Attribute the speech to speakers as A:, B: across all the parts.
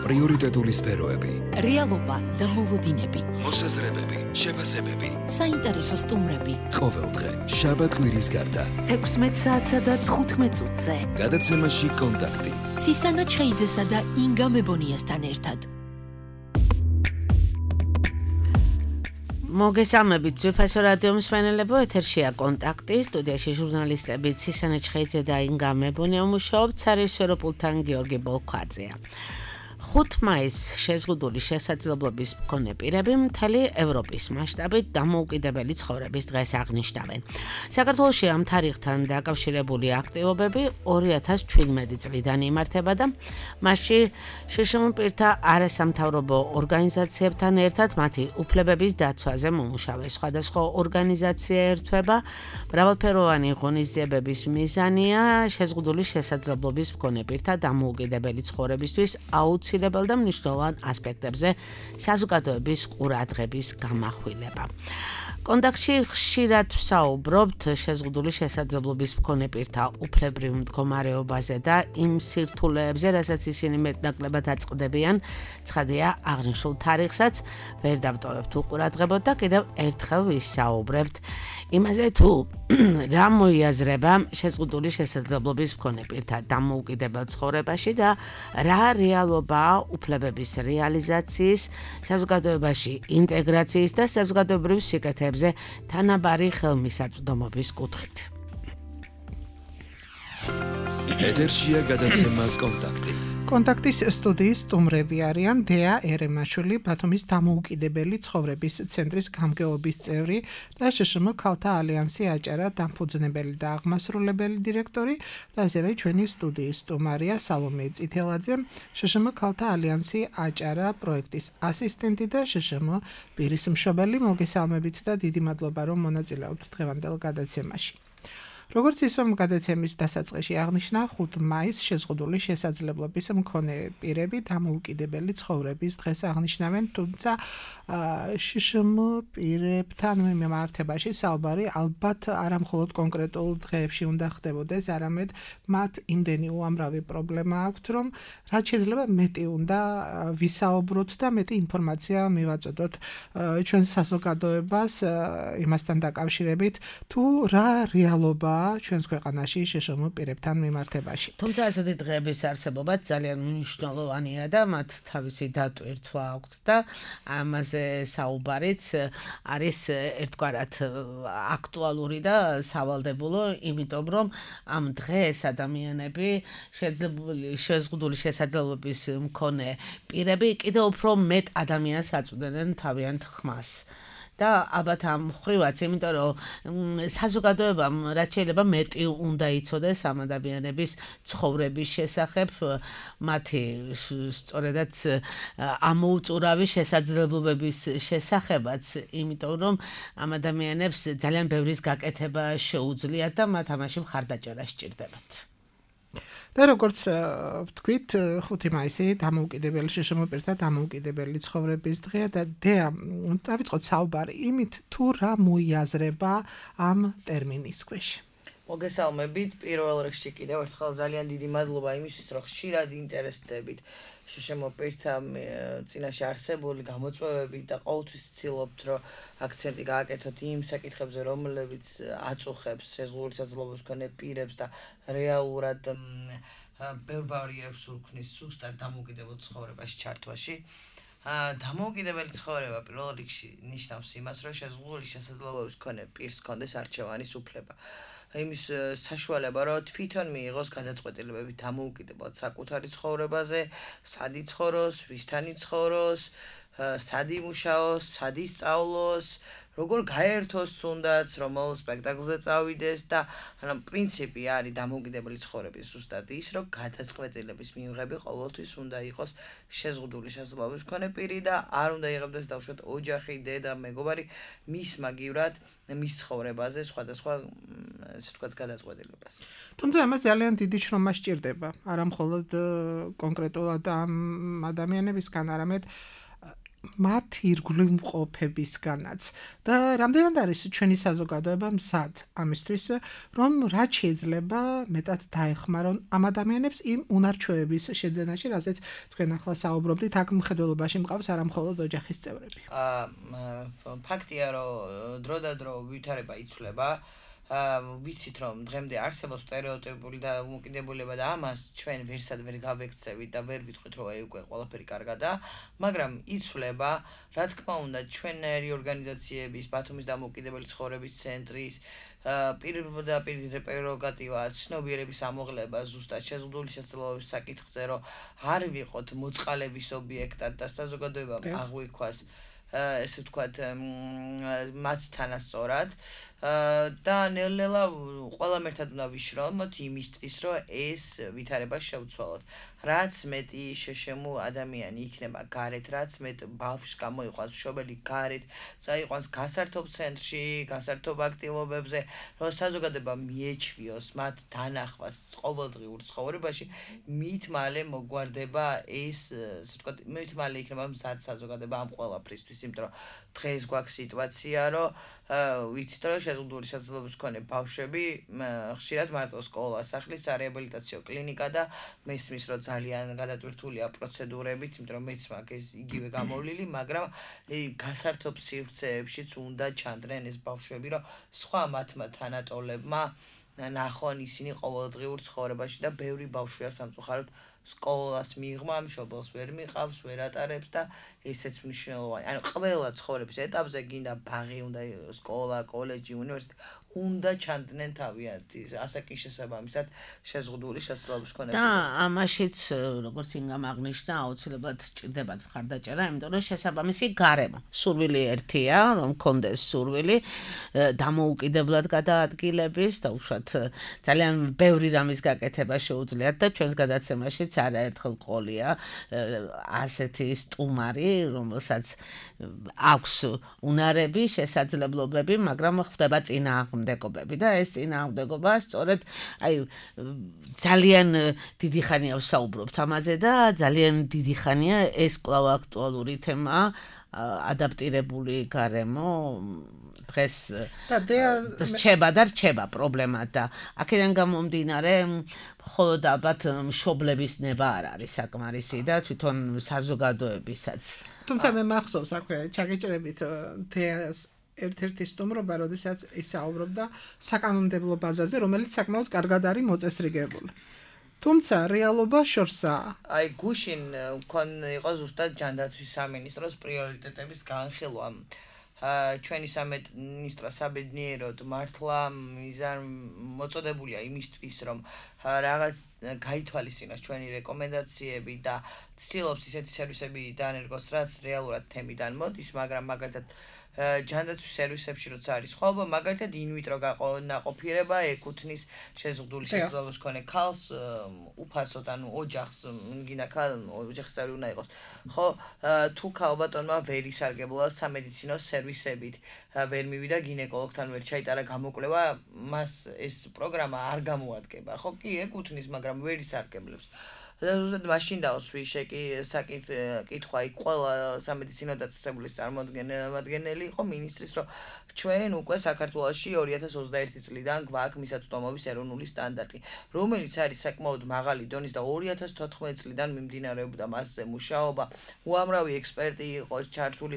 A: პრიორიტეტული სფეროები,
B: რეალობა და მოლოდინები,
A: მოსაზრებები, შეფასებები,
B: საინტერესო სტუმრები.
A: ყოველდღე შაბათ-კვირის გარდა
B: 16 საათსა და 15 წუთზე.
A: გადაცემაში კონტაქტი.
B: ცისანა ჩხეიძესა და ინგა მებონიასთან ერთად.
C: მოგესალმებით ძვირფასო რადიო მსმენელებო, ეთერშია კონტაქტი, სტუდიაში ჟურნალისტები ცისანა ჩხეიძე და ინგა მებონია მუშაობთ, სარეჟისორო პულტთან გიორგი ბოლქვაძეა. 5 მაისს შეზღუდული შესაძლებლობის მქონე პირები მთელი ევროპის მასშტაბით დამოუკიდებელი ცხოვრების დღეს აღნიშნავენ. საქართველოში ამ თარიღთან დაკავშირებული აქტივობები 2017 წლიდან იმართება და მასში შშმ პირთა არასამთავრობო ორგანიზაციებთან ერთად მათი უფლებების დაცვაზე მომუშავე სხვადასხვა ორგანიზაცია ერთვება. მრავალფეროვანი ღონისძიებების მიზანია შეზღუდული შესაძლებლობის მქონე პირთა დამოუკიდებელი ცხოვრებისთვის აუცილებელი და მნიშვნელოვან ასპექტებზე საზოგადოების ყურადღების გამახვილება. კონტაქტში ხშირად ვსაუბრობთ შეზღუდული შესაძლებლობის მქონე პირთა უფლებრივ მდგომარეობაზე და იმ სირთულეებზე, რასაც ისინი მეტნაკლებად აწყდებიან. ცხადია, აღნიშნულ თარიღსაც ვერ დავტოვებთ უყურადღებოდ და კიდევ ერთხელ ვისაუბრებთ იმაზე, თუ რა მოიაზრება შეზღუდული შესაძლებლობის მქონე პირთა დამოუკიდებელ ცხოვრებაში და რა რეალობაა უფლებების რეალიზაციის, საზოგადოებაში ინტეგრაციის და საზოგადოებრივ სიკეთეებზე თანაბარი ხელმისაწვდომობის კუთხით.
A: ეთერშია გადაცემა კონტაქტი.
D: კონტაქტის სტუდიის სტუმრები არიან დეა ერემაშვილი, ბათუმის დამოუკიდებელი ცხოვრების ცენტრის გამგეობის წევრი და შშმ ქალთა ალიანსი აჭარა დამფუძნებელი და აღმასრულებელი დირექტორი და ასევე ჩვენი სტუდიის სტუმარია სალომე წითელაძე, შშმ ქალთა ალიანსი აჭარა პროექტის ასისტენტი და შშმ პირის მშობელი. მოგესალმებით და დიდი მადლობა, რომ მონაწილეობთ დღევანდელ გადაცემაში. როგორც ისევ გადაცემის დასაწყისში აღნიშნა, 5 მაისს შეზღუდული შესაძლებლობის მქონე პირები დამოუკიდებელი ცხოვრების დღეს აღნიშნავენ, თუმცა შშმ პირებთან მიმართებაში საუბარი ალბათ არა მხოლოდ კონკრეტულ დღეებში უნდა ხდებოდეს, არამედ მათ იმდენი უამრავი პრობლემა აქვთ, რომ რაც შეიძლება მეტი უნდა ვისაუბროთ და მეტი ინფორმაცია მივაწოდოთ ჩვენს საზოგადოებას იმასთან დაკავშირებით, თუ რა რეალობაა ჩვენს ქვეყანაში შშმ პირებთან მიმართებაში.
C: თუმცა ასეთი დღეების არსებობა ძალიან მნიშვნელოვანია და მათ თავისი დატვირთვა აქვთ და ამაზე საუბარიც არის ერთგვარად აქტუალური და სავალდებულო, იმიტომ რომ ამ დღეს ადამიანები შეზღუდული შესაძლებლობის მქონე პირები კიდევ უფრო მეტ ადამიანს აწვდენენ თავიანთ ხმას. და ალბათ ამ ხრივაც, იმიტომ რომ საზოგადოებამ რაც შეიძლება მეტი უნდა იცოდეს ამ ადამიანების ცხოვრების შესახებ, მათი სწორედაც ამოუწურავი შესაძლებლობების შესახებაც, იმიტომ რომ ამ ადამიანებს ძალიან ბევრის გაკეთება შეუძლიათ და მათ ამაში მხარდაჭერა სჭირდებათ.
D: და როგორც ვთქვით, 5 მაისი დამოუკიდებელი შშმ პირთა დამოუკიდებელი ცხოვრების დღეა და დეა დავიწყოთ საუბარი იმით, თუ რა მოიაზრება ამ ტერმინის ქვეშ.
E: მოგესალმებით, პირველ რიგში კიდევ ერთხელ ძალიან დიდი მადლობა იმისთვის, რომ ხშირად ინტერესდებით შშმ პირთა წინაშე არსებული გამოწვევებით და ყოველთვის ვცდილობთ, რომ აქცენტი გააკეთოთ იმ საკითხებზე, რომლებიც აწუხებს შეზღუდული შესაძლებლობის მქონე პირებს და რეალურად ბევრ ბარიერს უქმნის ზუსტად დამოუკიდებელ ცხოვრებაში ჩართვაში. დამოუკიდებელი ცხოვრება პირველ რიგში ნიშნავს იმას, რომ შეზღუდული შესაძლებლობის მქონე პირს ჰქონდეს არჩევანის უფლება. იმის საშუალება, რომ თვითონ მიიღოს გადაწყვეტილებები დამოუკიდებლად საკუთარი ცხოვრებაზე, სად იცხოვროს, ვისთან იცხოვროს, სად იმუშაოს, სად ისწავლოს, როგორ გაერთოს თუნდაც, რომელ სპექტაკლზე წავიდეს და პრინციპი არის დამოუკიდებელი ცხოვრების ზუსტად ის, რომ გადაწყვეტილების მიღები ყოველთვის უნდა იყოს შეზღუდული შესაძლებლობის მქონე პირი და არ უნდა იღებდეს დავუშვათ ოჯახი, დედა, მეგობარი მის მაგივრად მის ცხოვრებაზე სხვადასხვა ესე ვთქვათ გადაწყვეტილებას.
D: თუმცა ამას ძალიან დიდი შრომა სჭირდება, არა მხოლოდ კონკრეტულად ამ ადამიანებისგან, არამედ მათ ირგვლივმყოფებისგანაც და რამდენად არის ჩვენი საზოგადოება მსად ამისთვის რომ რაც შეიძლება მეტად დაეხმარონ ამ ადამიანებს იმ უნარჩვევების შეძენაში რასაც თქვენ ახლა საუბრობდით აქ მხედველობაში მყავს არა მხოლოდ ოჯახის წევრები
E: ფაქტია რომ დრო და დრო ვითარება იცვლება ვიცით რომ დღემდე არსებობს სტერეოტიპული და უმოკიდებულება და ამას ჩვენ ვერსად ვერ გავექცევით და ვერ ვიტყვით რომ უკვე ყველაფერი კარგადაა მაგრამ იცვლება რა თქმა უნდა ჩვენერი ორგანიზაციების ბათუმის დამოუკიდებელი ცხოვრების ცენტრის პირდაპირ პრეროგატივაა ცნობიერების ამოღლება ზუსტად შეზღუდული შესაძლებლობების საკითხზე რომ არ ვიყოთ მოწყალების ობიექტად და საზოგადოებამ აღვიქვას ესე ვთქვათ მათთანასწორად და ნელ-ნელა ყველამ ერთად უნდა ვიშრომოთ იმისთვის რომ ეს ვითარება შევცვალოთ რაც მეტი შეშემო ადამიანი იქნება გარეთ რაც მეტ ბავშვს გამოიყვანს მშობელი გარეთ წაიყვანს გასართობ ცენტრში გასართობ აქტივობებზე რომ საზოგადოება მიეჩვიოს მათ დანახვას ყოველდღიურ ცხოვრებაში მით მალე მოგვარდება ეს ასე ვთქვათ მით მალე იქნება მზად საზოგადოება ამ ყველაფრისთვის იმიტომ რომ დღეს გვაქვს სიტუაცია რომ ვიცით რომ შეზღუდული შესაძლებლობის მქონე ბავშვები ხშირად მარტო სკოლა, სახლისარეაბილიტაციო კლინიკა და მესმის რომ ძალიან გადატვირთულია პროცედურებით, იმიტომ რომ მეც მაქვს ეს იგივე გამოვლილი, მაგრამ გასართობ სივრცეებშიც უნდა ჩანდნენ ეს ბავშვები, რომ სხვა მათმა თანატოლებმა ნახონ ისინი ყოველდღიურ ცხოვრებაში და ბევრი ბავშვია სამწუხაროდ სკოლას მიიღმა, მშობელს ვერ მიყავს, ვერ ატარებს და ესეც მნიშვნელოვანი. ანუ ყველა ცხოვრების ეტაპზე გინდა ბაღი, უნდა სკოლა, კოლეჯი, უნივერსიტეტი, უნდა ჩანდნენ თავიანთი ასაკის შესაბამისად შეზღუდული შესაძლებლობის მქონე.
C: და ამაშიც როგორც ინგამ აღნიშნა, აუცილებლად ჭირდებათ მხარდაჭერა, იმიტომ რომ შესაბამისი გარემო. სურვილი ერთია, რომ კონდეს სურვილი დამოუკიდებლად გადაადგილების და უშუალოდ ძალიან ბევრი რამის გაკეთება შეუძლიათ და ჩვენს გადაცემაშიც არაერთხელ ყოლია ასეთი სტუმარი, რომელსაც აქვს უნარები, შესაძლებლობები, მაგრამ ხდება წინააღმდეგობები და ეს წინააღმდეგობა სწორედ აი ძალიან დიდი ხანია ვსაუბრობთ ამაზე და ძალიან დიდი ხანია ეს კვლავ აქტუალური თემაა ადაპტირებული გარემო დღეს რჩება პრობლემა და აქედან გამომდინარე მხოლოდ ალბათ მშობლების ნება არ არის საკმარისი და თვითონ საზოგადოებისაც
D: თუმცა მე მახსოვს აქვე ჩაგეჭრებით თეას ერთ-ერთი სტუმრობა, როდესაც ისაუბრობდა საკანონმდებლო ბაზაზე, რომელიც საკმაოდ კარგად არის მოწესრიგებული. თუმცა რეალობა შორსაა.
E: აი გუშინ მქონ იყო ზუსტად ჯანდაცვის სამინისტროს პრიორიტეტების განხილვა. ჩვენი სამინისტრო საბედნიეროდ მართლა მოწოდებულია იმისთვის, რომ რაღაც გაითვალისწინოს ჩვენი რეკომენდაციები და ცდილობს ისეთი სერვისები დაანერგოს, რაც რეალურად თემიდან მოდის, მაგრამ მაგალითად ჯანდაცვის სერვისებში როცა არის სხვაობა, მაგალითად ინვიტრო გაყოფირება ეკუთვნის შეზღუდული შესაძლებლობის მქონე ქალს უფასოდ, ანუ ოჯახს, გინდა ოჯახის წევრი უნდა იყოს. ხო, თუ ქალბატონმა ვერ ისარგებლა სამედიცინო სერვისებით, ვერ მივიდა გინეკოლოგთან, ვერ ჩაიტარა გამოკვლევა, მას ეს პროგრამა არ გამოადგება. ხო, კი, ეკუთვნის, მაგრამ ვერ ისარგებლებს. ზუსტად მაშინ დავსვი საკითხვა იქ ყველა სამედიცინო დაწესებულის წარმომადგენელი იყო მინისტრის რომ ჩვენ უკვე საქართველოში 2021 წლიდან გვაქვს მისაწვდომობის ეროვნული სტანდარტი რომელიც არის საკმაოდ მაღალი დონის და 2014 წლიდან მიმდინარეობდა მასზე მუშაობა უამრავი ექსპერტი იყო ჩართული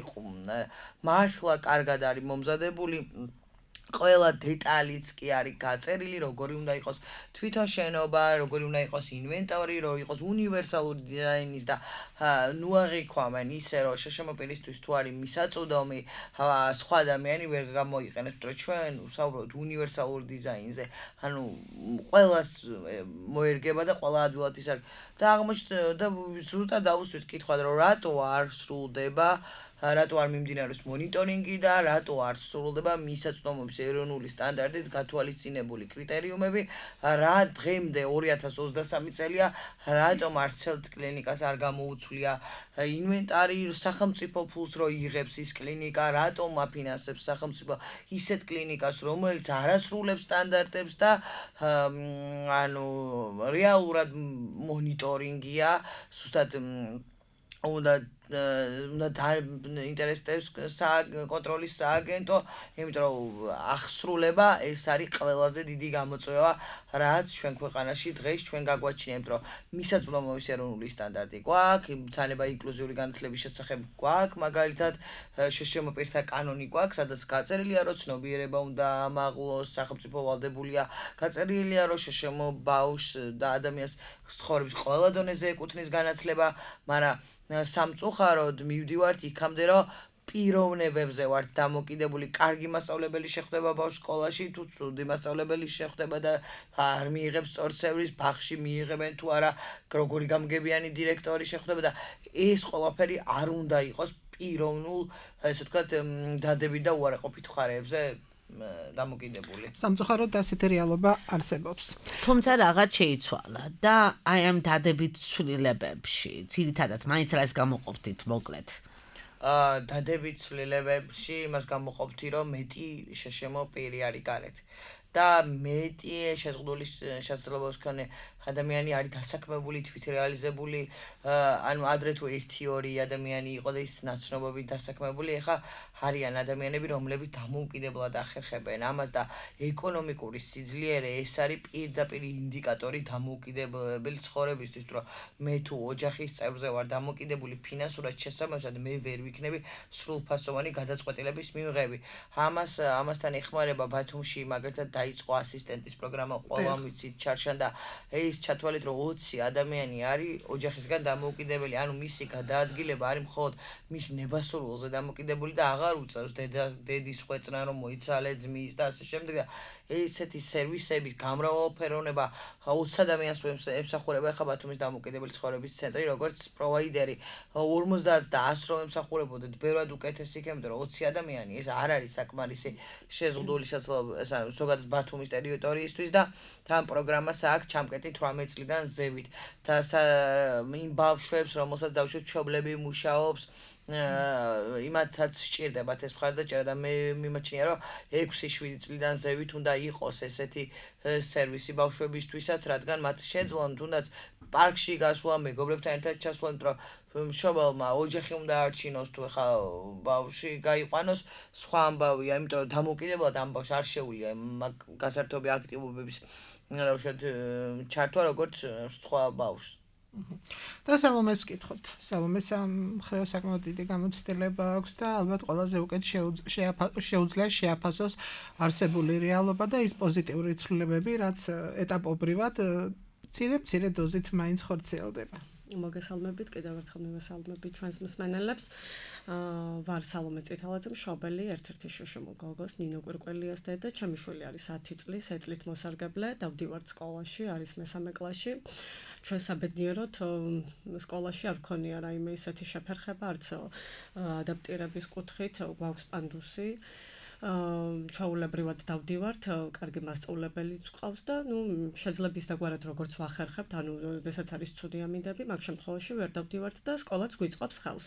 E: მართლა კარგად არის მომზადებული ყველა დეტალიც კი არის გაწერილი, როგორი უნდა იყოს თვითონ შენობა, როგორი უნდა იყოს ინვენტარი, რომ იყოს უნივერსალური დიზაინის და ნუ აღიქვამენ ისე, რომ შეშემოპირისთვის თუ არის მისაწვდომი, სხვა ადამიანი ვერ გამოიყენებს, რომ ჩვენ ვსაუბრობთ უნივერსალურ დიზაინზე. ანუ ყველას მოერგება და ყველა ადვილად ის არის. და აღმოჩნდა და ზუსტად დავუსვით კითხვად, რომ რატო არ სრულდება რატო არ მიმდინარეობს მონიტორინგი და რატო არ სრულდება მისაწვდომობის ეროვნული სტანდარტით გათვალისწინებული კრიტერიუმები რა დღემდე 2023 წელია რატომ არცელთ კლინიკას არ გამოუცვლია ინვენტარი სახელმწიფო ფულს რო იღებს ის კლინიკა რატომ აფინანსებს სახელმწიფო ისეთ კლინიკას რომელიც არასრულებს სტანდარტებს და ანუ რეალურად მონიტორინგია ზუსტად უნდა უნდა ინტერესებს კონტროლის სააგენტო, იმიტომ რომ აღსრულება ეს არის ყველაზე დიდი გამოწვევა, რაც ჩვენ ქვეყანაში დღეს ჩვენ გაგვაჩნიათ, რომ მისაწვდომობის ეროვნული სტანდარტი გვაქვს, მცანება ინკლუზიური განათლების შესახებ გვაქვს, მაგალითად შშმ პირთა კანონი გვაქვს, სადაც გაწერილია, რომ ცნობიერება უნდა ამაღლოს, სახელმწიფო ვალდებულია, გაწერილია, რომ შშმ ბავშვს და ადამიანს ცხოვრების ყველა დონეზე ეკუთვნის განათლება, მაგრამ სამწუხაროდ მივდივართ იქამდე, რომ პიროვნებებზე ვართ დამოკიდებული, კარგი მასწავლებელი შეხვდება ბავშვს სკოლაში, თუ ცუდი მასწავლებელი შეხვდება და არ მიიღებს სწორცევრის, ბაღში მიიღებენ თუ არა, როგორი გამგებიანი დირექტორი შეხვდება და ეს ყველაფერი არ უნდა იყოს პიროვნულ, ესე ვთქვათ, დადებით და უარყოფით მხარეებზე დამოკიდებული.
D: სამწუხაროდ ასეთი რეალობა არსებობს.
C: თუმცა რაღაც შეიცვალა და აი ამ დადებით ცვლილებებში, ძირითადად მაინც რას გამოყოფთით მოკლედ?
E: დადებით ცვლილებებში იმას გამოყოფთი, რომ მეტი შშმ პირი არის გარეთ და მეტი შეზღუდული შესაძლებლობის მქონე ადამიანი არის დასაქმებული, თვითრეალიზებული, ანუ ადრე თუ 1-2 ადამიანი იყო და ის ნაცნობობით დასაქმებული, ეხლა არიან ადამიანები, რომლებიც დამოუკიდებლად ახერხებენ ამას და ეკონომიკური სიძლიერე ეს არის პირდაპირ ინდიკატორი დამოუკიდებელი ცხოვრებისთვის, რომ მე თუ ოჯახის წევრზე ვარ დამოუკიდებული ფინანსურად შესაბამისად, მე ვერ ვიქნები სრულფასოვანი გადაწყვეტილების მიღები. ამასთან ეხმარება ბათუმში მაგალითად დაიწყო ასისტენტის პროგრამა, ყველამ ვიცით, ჩარშან და ეს ჩათვალეთ, რომ 20 ადამიანი არის ოჯახისგან დამოუკიდებელი, ანუ მისი გადაადგილება არის მხოლოდ მის ნებასრულზე დამოკიდებული და აღარ უწევს დედის ხვეწნა, რომ მოიცალე ძმის და ასე შემდეგ და ესეთი სერვისების გამრავალფეროვნება 20 ადამიანს ემსახურება ახლა ბათუმის დამოუკიდებელი ცხოვრების ცენტრი, როგორც პროვაიდერი 50 და 100 რომ ემსახურებოდეთ, ბევრად უკეთესი იქნებოდა, რომ 20 ადამიანი ეს არ არის საკმარისი შეზღუდული შესაძლებლობა ზოგადად ბათუმის ტერიტორიისთვის და თან პროგრამას აქვს ჩამკეტი 18 წლიდან ზევით და იმ ბავშვებს, რომელსაც ბავშვებს მშობლები მუშაობს, იმათაც სჭირდებათ ეს მხარდაჭერა და მე მიმაჩნია, რომ 6-7 წლიდან ზევით უნდა იყოს ესეთი სერვისი ბავშვებისთვისაც, რადგან მათ შეძლონ თუნდაც პარკში გასვლა, მეგობრებთან ერთად ჩასვლა, რომ მშობელმა ოჯახი უნდა არჩინოს თუ ეხა ბავშვი გაიყვანოს, სხვა ამბავია, იმიტომ რომ დამოუკიდებლად ამ ბავშვს არ შეუძლია გასართობი აქტივობების ჩართვა, როგორც სხვა ბავშვს.
D: და სალომეს ვკითხოთ. სალომეს მხრივ საკმაოდ დიდი გამოცდილება აქვს და ალბათ ყველაზე უკეთ შეუძლია შეაფასოს არსებული რეალობა და ის პოზიტიური ცვლილებები, რაც ეტაპობრივად მცირე დოზით მაინც ხორციელდება.
F: მოგესალმებით, კიდევ ერთხელ მივესალმებით ჩვენს მსმენელებს. ვარ სალომე წითელაძე, მშობელი, ერთ-ერთი შშმ გოგოს, ნინო კვირკველიას დედა, ჩემი შვილი არის 10 წლის, ეთლით მოსარგებლე, დავდივართ სკოლაში, არის მესამე კლასში. ჩვენ საბედნიეროდ სკოლაში არ გქონია რაიმე ისეთი შეფერხება, არც ადაპტირების კუთხით, გვაქვს პანდუსი. ჩაულებრივად დავდივართ, კარგი მასწავლებელიც გვყავს და შეძლებს დაგვარად როგორც ვახერხებთ, ანუ შესაძაც არის ცუდი ამინდები, მაგ შემთხვევაში ვერ დავდივართ და სკოლაც გვიწყობს ხელს.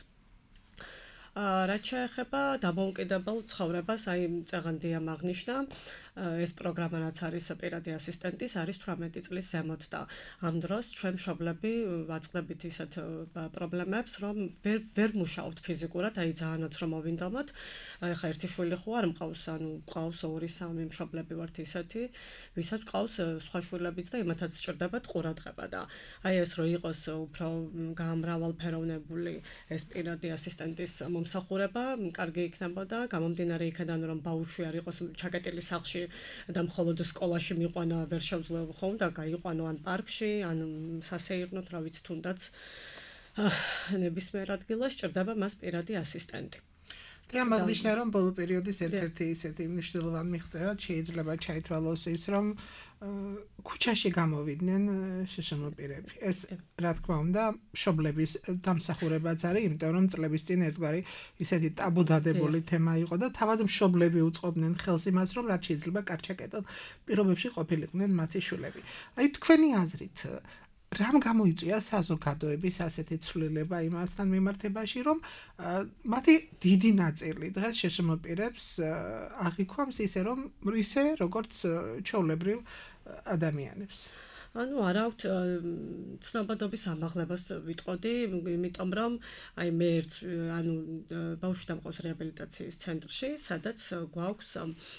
F: რაც შეეხება დამოუკიდებელ ცხოვრებას, აი წეღანდიამ აღნიშნა, ეს პროგრამა რაც არის პირადი ასისტენტის, არის 18 წლის ზემოთ და ამ დროს ჩვენ მშობლები ვაწყდებით ისეთ პრობლემებს, რომ ვერ მუშაობთ ფიზიკურად, აი ძალიანაც რომ მოვინდომოთ. ეხა ერთი შვილი ხო არ მყავს, ანუ მყავს 2-3 მშობლები ვართ ისეთი, ვისაც მყავს სხვა შვილებიც და იმათაც სჭირდებათ ყურადღება და აი ეს რო იყოს უფრო გამრავალფეროვნებული ეს პირადი ასისტენტის მომსახურება, კარგი იქნებოდა, გამომდინარე იქიდან რომ ბავშვი არ იყოს ჩაკეტილი სახლში და მხოლოდ სკოლაში მიყვანა ვერ შეძლო ხომ და გაიყვანო ან პარკში, ან სასეირნოდ, რა ვიცი, თუნდაც ნებისმიერ ადგილას სჭირდება მას პირადი ასისტენტი.
D: და მაგნიშნა რომ ბოლო პერიოდის ერთ-ერთი ისეთი მნიშვნელოვანი მიღწევა შეიძლება ჩაითვალოს ის, რომ ქუჩაში გამოვიდნენ შშმ პირები. ეს რა თქმა უნდა მშობლების დამსახურებაც არის, იმიტომ რომ წლების წინ ერთგვარი ისეთი ტაბუდადებული თემა იყო და თავად მშობლები უწყობდნენ ხელს იმას, რომ რაც შეიძლება კარჩაკეტილ პირობებში ყოფილიყვნენ მათი შვილები. აი თქვენი აზრით რამ გამოიწვია საზოგადოების ასეთი ცვლილება იმასთან მიმართებაში, რომ მათი დიდი ნაწილი დღეს შშმ პირებს აღიქვამს ისე როგორც ჩვეულებრივ ადამიანებს.
F: ანუ არ აქვთ ცნობადობის ამაღლებას ვიტყოდი, იმიტომ რომ აი მეერც ანუ ბავშვი დამყავს რეაბილიტაციის ცენტრში, სადაც გვაქვს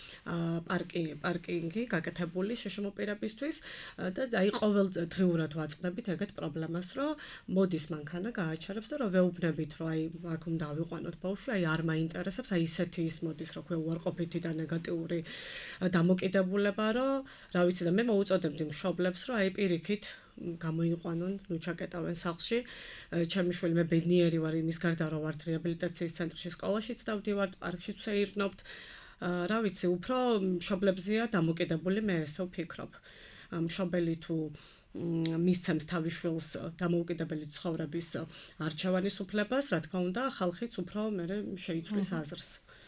F: პარკინგი გაკეთებული შშმ პირებისთვის და აი ყოველდღიურად ვაწყდებით ეგეთ პრობლემას, რომ მოდის მანქანა გააჩერებს და რომ ვეუბნებით, რომ აი აქ უნდა ავიყვანოთ ბავშვი, აი არ მაინტერესებს, აი ისეთი ის მოდის, რომ ქვე უარყოფითი და ნეგატიური დამოკიდებულება, რომ რა ვიცი და მე მოუწოდებდი მშობლებს, რომ აი პირიქით გამოიყვანონ, ნუ ჩაკეტავენ სახლში. ჩემი შვილი მე ბედნიერი ვარ იმის გარდა, რომ ვართ რეაბილიტაციის ცენტრში, სკოლაშიც დავდივართ, პარკშიც ვეირნობთ. რა ვიცი, უფრო მშობლებზეა დამოკიდებული, მე ესე ვფიქრობ. მშობელი თუ მისცემს თავის შვილს დამოუკიდებელი ცხოვრების არჩევანის უფლებას, რა თქმა უნდა, ხალხიც უფრო მერე შეიცვლის აზრს.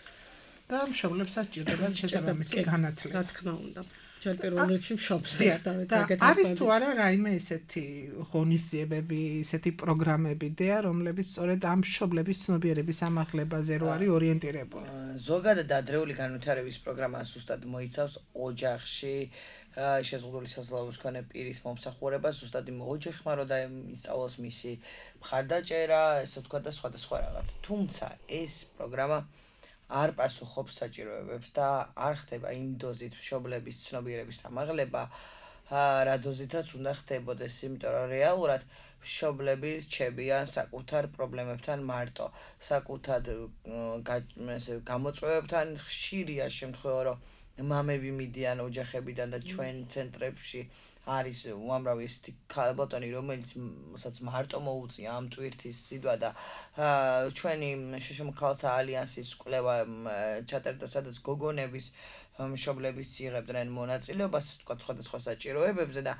D: და მშობლებსაც ჭირდებათ შესაბამისი განათლება.
F: რა თქმა უნდა. ჯერ პირველ რიგში მშობლებს
D: და არის თუ არა რაიმე ესეთი ღონისძიებები, ესეთი პროგრამები დეა, რომლებიც სწორედ ამ მშობლების ცნობიერების ამაღლებაზე რო არის ორიენტირებული.
E: ზოგადად ადრეული განვითარების პროგრამა ზუსტად მოიცავს ოჯახში შეზღუდული საზღვრების მქონე პირის მომსახურებას, ზუსტად იმ ოჯახმა რო დაისწავლოს მისი მხარდაჭერა, ესე ვთქვა და სხვადასხვა რაღაც. თუმცა ეს პროგრამა არ პასუხობს საჭიროებებს და არ ხდება იმ დოზით მშობლების ცნობიერების ამაღლება, რა დოზითაც უნდა ხდებოდეს, იმიტომ რომ რეალურად მშობლები რჩებიან საკუთარ პრობლემებთან მარტო, საკუთარ გამოწვევებთან. ხშირია შემთხვევა, რომ მამები მიდიან ოჯახებიდან და ჩვენ ცენტრებში არის უამრავი ისეთი ქალბატონი, რომელსაც მარტო მოუწია ამ ტვირთის სიდვა და ჩვენი შშმ ქალთა ალიანსის კვლევა ჩატარდა, სადაც გოგონების მშობლებიც იღებდნენ მონაწილეობას, თქვა სხვადასხვა საჭიროებებზე და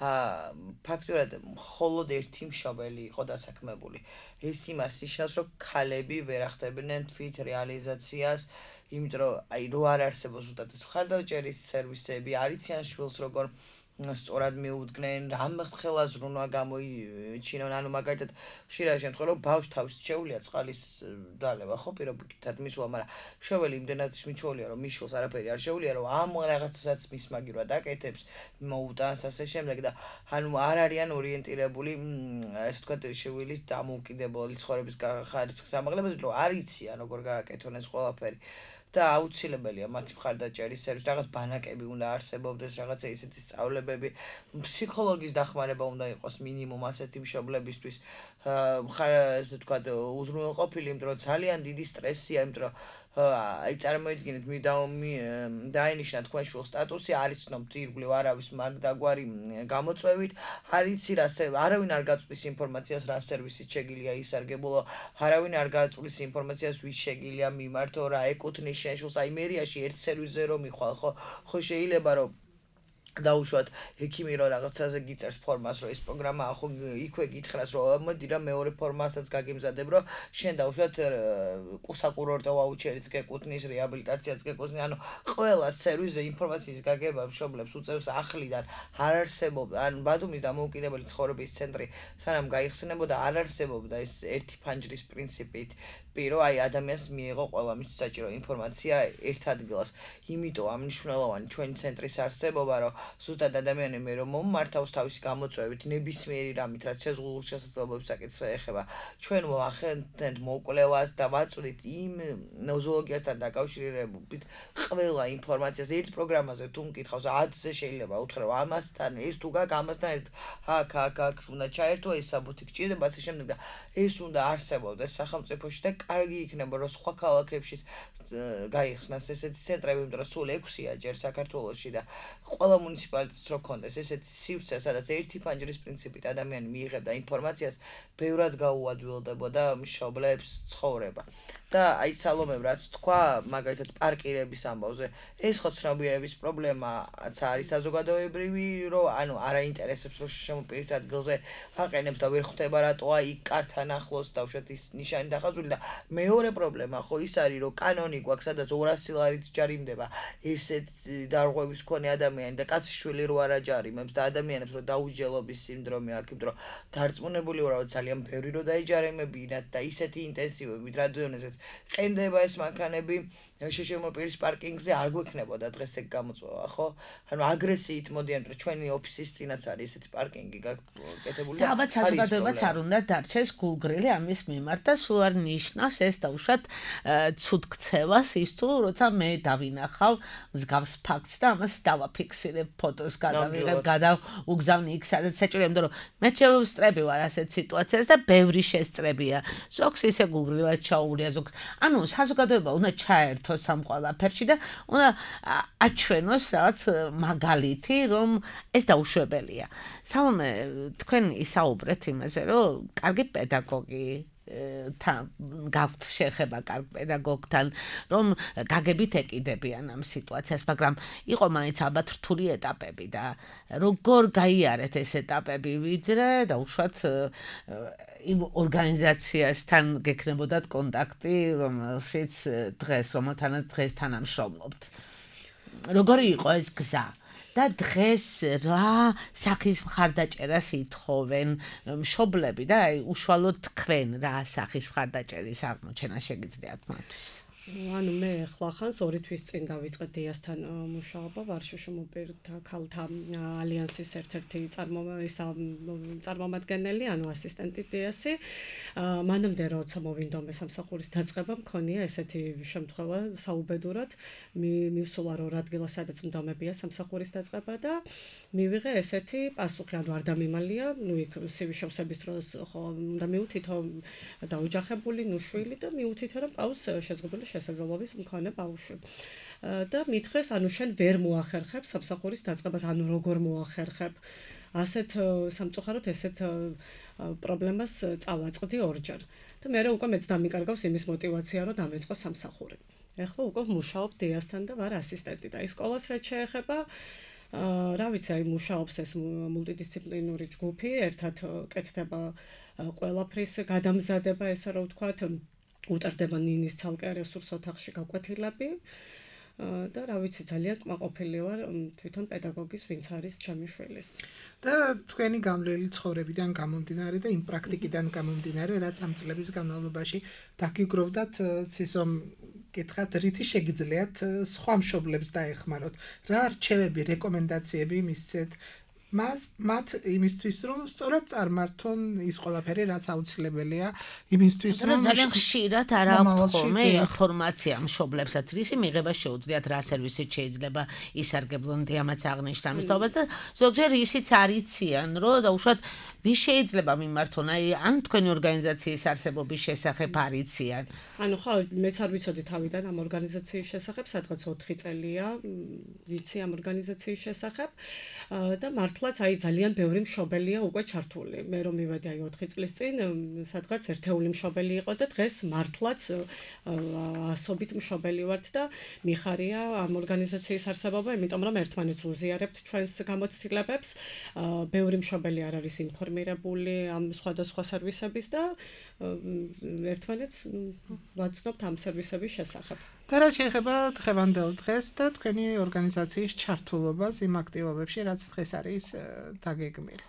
E: ფაქტურად მხოლოდ ერთი მშობელი იყო დასაქმებული. ეს იმას ნიშნავს, რომ ქალები ვერ ახდებდნენ თვით რეალიზაციას, იმიტომ რომ აი რო არ არსებობს ზუსტად ეს მხარდაჭერის სერვისები, არ იციან შვილს როგორ სწორად მიუდგნენ, რამ ხელა ზრუნვა გამოიჩინონ, ანუ მაგალითად ხშირად შემთხვევა, რომ ბავშვს თავის შეუძლია წყალის დალევა, ხო, პირობითად მისვლა, მაგრამ მშობელი იმდენად მიჩვეულია, რომ მის შვილს არაფერი არ შეუძლია, რომ ამ რაღაცასაც მის მაგირვა დაკეთებს, მოუტანს ასე შემდეგ და ანუ არ არიან ორიენტირებული, ესე ვთქვათ, შვილის დამოუკიდებელი ცხოვრების ხარისხის ამაღლებაზე, რომ არ იციან როგორ გააკეთონ ეს ყველაფერი. და აუცილებელია მათი მხარდაჭერის სერვისი, რაღაც ბანაკები უნდა არსებობდეს, რაღაცა ისეთი სწავლებები, ფსიქოლოგის დახმარება უნდა იყოს მინიმუმ ასეთი მშობლებისთვის, ესე ვთქვათ, უზრუნველყოფილი, იმიტომ რომ ძალიან დიდი სტრესია, იმიტომ რომ აი წარმოიდგინეთ, დაინიშნა თქვენ შვილს სტატუსი, არ იცნობთ ირგვლივ არავის მაგ დაგვარი გამოწვევით, არ იცი რა არავინ არ გაწვდის ინფორმაციას, რა სერვისით შეგიძლია ისარგებლო, არავინ არ გაწვდის ინფორმაციას, ვის შეგიძლია მიმართო, რა ეკუთვნის შენ შვილს, აი მერიაში ერთ სერვისზე რომ მიხვალ, ხო შეიძლება რომ დაუშვათ ექიმი რო რაღაცაზე გიწერს ფორმას, რომ ეს პროგრამა ახო იქვე გითხრას, რომ მოდი რა მეორე ფორმასაც გაგიმზადებ, რომ შენ დაუშვათ საკურორტო ვაუჩერიც გეკუთვნის, რეაბილიტაციაც გეკუთვნის, ანუ ყველა სერვისზე ინფორმაციის გაგება მშობლებს უწევს ახლიდან, არ არსებობდა, ან ბათუმის დამოუკიდებელი ცხოვრების ცენტრი სანამ გაიხსენებოდა, არ არსებობდა ეს ერთი ფანჯრის პრინციპით პირო, აი ადამიანს მიიღო ყველა მისთვის საჭირო ინფორმაცია ერთ ადგილას. იმიტომ ამ მნიშვნელოვანი ჩვენი ცენტრის არსებობა, რომ ზუსტად ადამიანი მე რომ მომმართავს თავისი გამოწვევით, ნებისმიერი რამით, რაც შეზღუდულ შესაძლებლობებს საკითხს ეხება, ჩვენ ვახდენთ მოკვლევას და ვაწვდით იმ ნოზოლოგიასთან დაკავშირებით ყველა ინფორმაციას ერთ პროგრამაზე თუ მკითხავს 10-ზე შეიძლება უთხრა ამასთან, ეს თუ გაქვს ამასთან ერთ აქ უნდა ჩაერთო ეს საბუთი გჭირდება, ასე შემდეგ და ეს უნდა არსებობდეს სახელმწიფოში და კარგი იქნება, რომ სხვა ქალაქებში გაიხსნას ესეთი ცენტრები, იმიტომ რომ სულ 6-ია ჯერ საქართველოში და ყველა მუნიციპალიტეტს რო ქონდეს ესეთი სივრცე, სადაც ერთი ფანჯრის პრინციპით ადამიანი მიიღებდა ინფორმაციას, ბევრად გაუადვილდებოდა მშობლებს ცხოვრება. და აი სალომემ რაც თქვა, მაგალითად პარკირების ამბავზე, ეს ხო ცნობიერების პრობლემაც არის საზოგადოებრივი, რომ ანუ არ აინტერესებს, რომ შემოპირის ადგილზე აყენებს და ვერ ხვდება რატოა იქ კართან ახლოს დავშოთ ის ნიშანი დახაზული და მეორე პრობლემა ხო ის არის, რომ კანონი გვაქვს, სადაც 200 ლარით ჯარიმდება ესეთ დარღვევის მქონე ადამიანი და კაც კაცი შვილი რო არ აჯარიმებს და ადამიანებს რო დაუსჯელობის სინდრომი აქვს, იმიტომ რომ დარწმუნებული ვარ, რომ ძალიან ბევრი რო დაიჯარიმებინათ და ისეთი ინტენსივობით, რადიონესაც ყენდება ეს მანქანები, შშმ პირის პარკინგზე არ გვექნებოდა დღეს ეგ გამოწვევა, ხო? ანუ აგრესიით მოდიან, რომ ჩვენი ოფისის წინაც არის ესეთი პარკინგი გაკეთებული
C: და ალბათ საზოგადოებაც არ უნდა დარჩეს გულგრილი ამის მიმართ და სულ არ ნიშნავს ეს დაუშვათ ცუდ ქცევას ის თუ როცა მე დავინახავ მსგავს ფაქტს და ამას დავაფიქსირებ ფოტოს გადავიღებ გადავუგზავნი იქ სადაც საჭიროა იმიტომ რომ მე შევსწრები ვარ ასეთ სიტუაციას და ბევრი შესწრებია ზოგს ისე გულგრილად ჩაუღრია ზოგს ანუ საზოგადოება უნდა ჩაერთოს ამ ყველაფერში და უნდა აჩვენოს რაღაც მაგალითი რომ ეს დაუშვებელია სალომე თქვენ ისაუბრეთ იმაზე რომ კარგი პედაგოგი გაქვთ შეხება კარგ პედაგოგთან რომ გაგებით ეკიდებიან ამ სიტუაციას მაგრამ იყო მაინც ალბათ რთული ეტაპები და როგორ გაიარეთ ეს ეტაპები ვიდრე და უშუალოდ იმ ორგანიზაციასთან გექნებოდათ კონტაქტი რომელშიც რომელთანაც დღეს თანამშრომლობთ როგორი იყო ეს გზა და დღეს რა სახის მხარდაჭერას ითხოვენ მშობლები და აი უშუალოდ თქვენ რა სახის მხარდაჭერის აღმოჩენა შეგიძლიათ მათთვის
F: ანუ მე ხლახანს 2 თვის წინ დავიწყე დიასთან მუშაობა ვარშავში მოპირთა ქალთა ალიანსის ერთ-ერთი წარმომადგენელი ანუ ასისტენტი დიასი მანამდე როცა მოვინდომე სამსახურის დაწყება მქონია ესეთი შემთხვევა საუბედურად მივსულა რომ ადგილას სადაც მდომებია სამსახურის დაწყება და მივიღე ესეთი პასუხი ანუ არ დამიმალია ნუ იქ CV შევსების დროს ხო უნდა მივუთითო დაუჯახებული ნუ შვილი და მივუთითო რომ პავს შეზღუდული შესაძლებლობის მქონე ბავშვი და მითხრეს ანუ შენ ვერ მოახერხებ სამსახურის დაწყებას ანუ როგორ მოახერხებ ასეთ სამწუხაროდ ესეთ პრობლემას წავაწყდი ორჯერ და მე უკვე მეც დამიკარგავს იმის мотиваცია რომ დამეწყო სამსახური ეხლა უკვე მუშაობ დიასთან და ვარ ასისტენტი და ის სკოლას რაც შეეხება რა ვიცი აი მუშაობს ეს მულტიდისციპლინური ჯგუფი ერთად კეთდება ყველაფრის გადამზადება ესე რომ ვთქვათ უტარდება ნინის ცალკე რესურს ოთახში გაკვეთილები და რა ვიცი ძალიან კმაყოფილი ვარ თვითონ პედაგოგის ვინც არის ჩემი შვილის
D: და თქვენი გამლელი ცხოვრებიდან გამომდინარე და იმ პრაქტიკიდან გამომდინარე რაც ამ წლების განმავლობაში დაგიგროვდათ ცისომ კითხათ რითი შეგიძლიათ სხვა მშობლებს დაეხმაროთ რა რჩევები რეკომენდაციები მისცეთ მათ იმისთვის რომ სწორად წარმართონ ის ყველაფერი რაც აუცილებელია იმისთვის
C: რომ ძალიან ხშირად არ აქვთ ხოლმე ინფორმაცია მშობლებსაც რისი მიღება შეუძლიათ რა სერვისით შეიძლება ისარგებლონ დიამაც აღნიშნა ამისთაობას და ზოგჯერ ისიც არიციან რომ დაუშვათ ვის შეიძლება მიმართონ აი ან თქვენი ორგანიზაციის არსებობის შესახებ არიციან
F: ანუ ხო მეც არ ვიცოდი თავიდან ამ ორგანიზაციის შესახებ სადღაც 4 წელია ვიცი ამ ორგანიზაციის შესახებ და მართლაც აი ძალიან ბევრი მშობელია უკვე ჩართული. მე რომ მივედი აი 4 წლის წინ სადღაც ერთეული მშობელი იყო და დღეს მართლაც ასობით მშობელი ვართ და მიხარია ამ ორგანიზაციის არსებობა, იმიტომ რომ ერთმანეთს უზიარებთ ჩვენს გამოცდილებებს. ბევრი მშობელი არ არის ინფორმირებული ამ სხვადასხვა სერვისების და ერთმანეთს ვაცნობთ ამ სერვისების შესახებ.
D: და რა შეეხება დღევანდელ დღეს და თქვენი ორგანიზაციის ჩართულობას იმ აქტივობებში, რაც დღეს არის დაგეგმილი.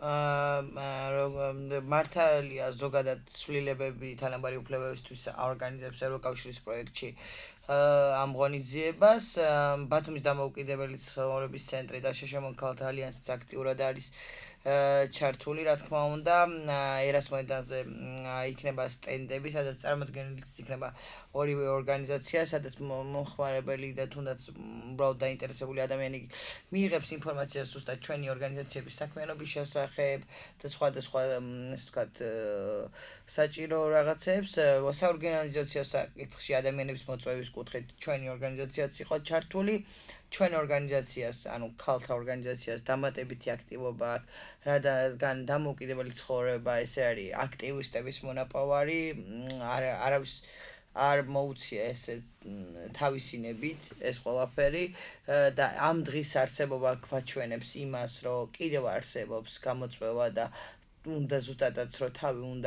E: მართალია ზოგადად ცვლილებები თანაბარი უფლებებისთვის აორგანიზებს ევროკავშირის პროექტში ამ ღონისძიებას. ბათუმის დამოუკიდებელი ცხოვრების ცენტრი და შშმ ქალთა ალიანსიც აქტიურად არის ჩართული, რა თქმა უნდა, ერას მოედანზე იქნება სტენდები, სადაც წარმოდგენილიც იქნება ორივე ორგანიზაცია, სადაც მომხმარებელი და თუნდაც უბრალოდ დაინტერესებული ადამიანი მიიღებს ინფორმაციას ზუსტად ჩვენი ორგანიზაციების საქმიანობის შესახებ და სხვადასხვა, ასე ვთქვათ, საჭირო რაღაცებს. საორგანიზაციო საკითხში ადამიანების მოწვევის კუთხით ჩვენი ორგანიზაციაც იყო ჩართული. ჩვენ ორგანიზაციას, ანუ ქალთა ორგანიზაციას დამატებითი აქტივობა აქვს, რადგან დამოუკიდებელი ცხოვრება ესე არის აქტივისტების მონაპოვარი, არავის არ მოუწია ესე თავისინებით ეს ყველაფერი და ამ დღის არსებობა გვაჩვენებს იმას, რომ კიდევ არსებობს გამოწვევა და უნდა ზუსტადაც რომ თავი უნდა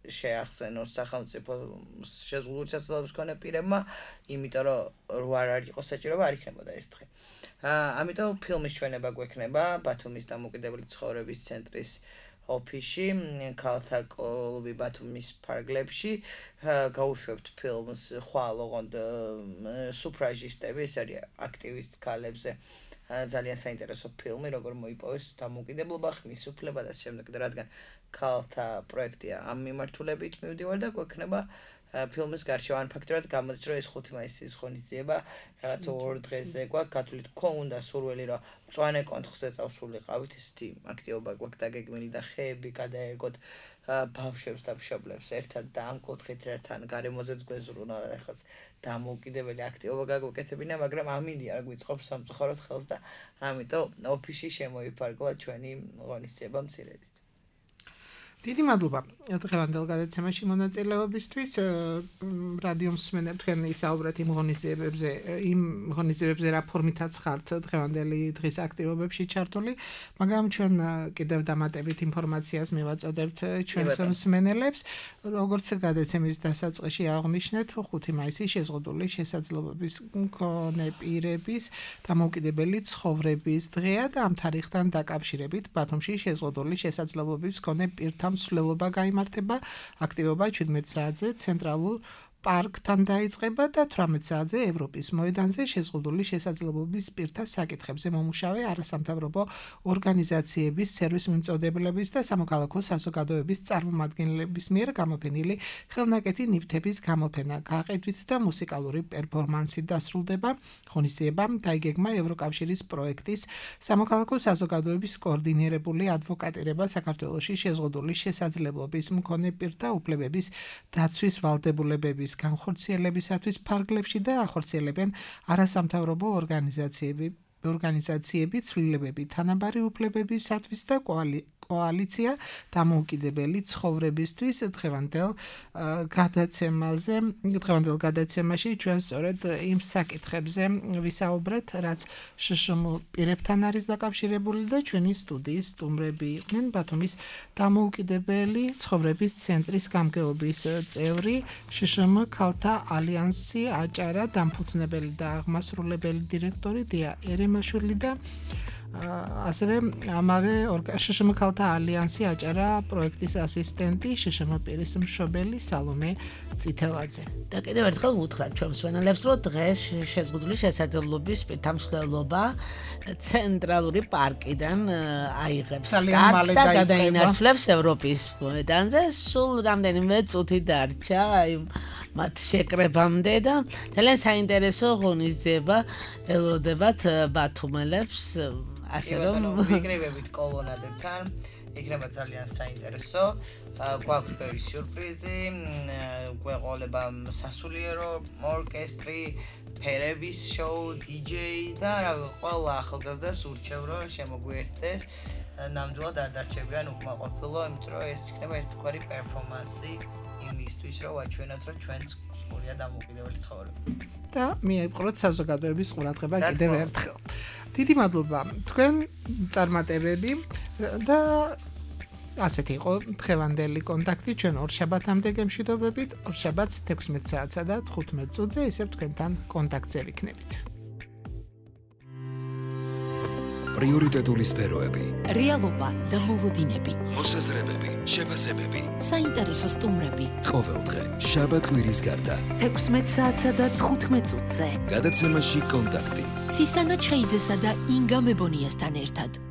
E: შეახსენოს სახელმწიფო შეზღუდული შესაძლებლობის მქონე პირებმა, იმიტომ რომ რო არ იყოს საჭიროება არ იქნებოდა ეს დღე. ამიტომ ფილმის ჩვენება გვექნება ბათუმის დამოუკიდებელი ცხოვრების ცენტრის ოფისში, ქალთა კლუბი ბათუმის ფარგლებში. გაუშვებთ ფილმს ხვალ ოღონდ სუფრაჟისტები, ეს არის აქტივისტ ქალებზე. ძალიან საინტერესო ფილმი, როგორ მოიპოვეს დამოუკიდებლობა, ხმის უფლება და შემდეგ, რადგან ქალთა პროექტია ამ მიმართულებით მივდივარ და გვექნება ფილმის გარშემო ან ფაქტობრივად გამოდის რომ ეს 5 მაისის ღონისძიება რაღაც 2 დღეზე გვაქვს გათვლით გქონდა სურვილი რომ მწვანე კონცხზე წავსულიყავით ესეთი აქტივობა გვაქვს დაგეგმილი და ხეები გადაერგოთ ბავშვებს და მშობლებს ერთად და ამ კუთხით ერთთან გარემოზეც გვეზრუნა და ეხლა დამოუკიდებელი აქტივობა გაგვეკეთებინა მაგრამ ამინდი არ გვიწყობს სამწუხაროდ ხელს და ამიტომ ოფისში შემოიფარგლა ჩვენი ღონისძიება მცირედით
D: დიდი მადლობა დღევანდელ გადაცემაში მონაწილეობისთვის რადიო მსმენელ თქვენ ისაუბრეთ იმ ღონისძიებებზე რა ფორმითაც ხართ დღევანდელი დღის აქტივობებში ჩართული მაგრამ ჩვენ კიდევ დამატებით ინფორმაციას მივაწოდებთ ჩვენს მსმენელებს როგორც გადაცემის დასაწყისში აღნიშნეთ 5 მაისი შეზღუდული შესაძლებლობის მქონე პირების დამოუკიდებელი ცხოვრების დღეა და ამ თარიღთან დაკავშირებით ბათუმში შეზღუდული შესაძლებლობის მქონე პირთა მსვლელობა გაიმართება აქტივობა 17 საათზე ცენტრალურ პარკთან დაიწყება და 18 საათზე ევროპის მოედანზე შეზღუდული შესაძლებლობის პირთა საკითხებზე მომუშავე არასამთავრობო ორგანიზაციების სერვის მიმწოდებლების და სამოქალაქო საზოგადოების წარმომადგენლების მიერ გამოფენილი ხელნაკეთი ნივთების გამოფენა გაყიდვით და მუსიკალური პერფორმანსი დასრულდება ღონისძიებამ დაიგეგმა ევროკავშირის პროექტის სამოქალაქო საზოგადოების კოორდინირებული ადვოკატირება საქართველოში შეზღუდული შესაძლებლობის მქონე პირთა უფლებების დაცვის ვალდებულებების განხორციელებისათვის ფარგლებში და ახორციელებენ არასამთავრობო ორგანიზაციები ცვლილებები თანაბარი უფლებებისათვის და კოალიცია დამოუკიდებელი ცხოვრებისთვის დღევანდელ გადაცემაში ჩვენ სწორედ იმ საკითხებზე ვისაუბრეთ რაც შშმ პირებთან არის დაკავშირებული და ჩვენი სტუდიის სტუმრები იყვნენ ბათუმის დამოუკიდებელი ცხოვრების ცენტრის გამგეობის წევრი შშმ ქალთა ალიანსი აჭარა დამფუძნებელი და აღმასრულებელი დირექტორი დია ერემაშვილი და ასევე ამავე შშმ ქალთა ალიანსი აჭარა პროექტის ასისტენტი შშმ პირის მშობელი სალომე წითელაძე.
C: და კიდევ ერთხელ ვუთხრათ ჩვენ მსმენელებს რომ დღეს შეზღუდული შესაძლებლობის პირთა მსვლელობა ცენტრალური პარკიდან აიღებს სტარტს და გადაინაცვლებს ევროპის მოედანზე სულ რამდენიმე წუთი დარჩა მათ შეკრებამდე და ძალიან საინტერესო ღონისძიება ელოდებათ ბათუმელებს ასე რომ
E: ვიკრიბებით კოლონადებთან იქნება ძალიან საინტერესო გვაქვს ბევრი სიურპრიზი გვეყოლება სასულიერო ორკესტრი ფერების შოუ დიჯეი და ყველა ახალგაზრდას ურჩევ რომ შემოგვიერთდეს ნამდვილად არ დარჩებიან უკმაყოფილო იმიტომ რომ ეს იქნება ერთგვარი პერფორმანსი იმისთვის რომ ვაჩვენოთ რომ ჩვენც ყურია დამოუკიდებელი ცხოვრება
D: და მიეპყროთ საზოგადოების ყურადღება კიდევ ერთხელ. დიდი მადლობა თქვენ წარმატებები და ასეთი იყო დღევანდელი კონტაქტი ჩვენ ორშაბათამდე გემშვიდობებით ორშაბათს 16 საათსა და 15 წუთზე ისევ თქვენთან კონტაქტზე ვიქნებით.
A: პრიორიტეტული სფეროები,
B: რეალობა და მოლოდინები,
A: მოსაზრებები, შეფასებები,
B: საინტერესო სტუმრები.
A: ყოველდღე, შაბათ-კვირის გარდა,
B: 16 საათსა და 15 წუთზე.
A: გადაცემაში კონტაქტი.
B: ცისანა ჩხეიძესა და ინგა მებონიასთან ერთად.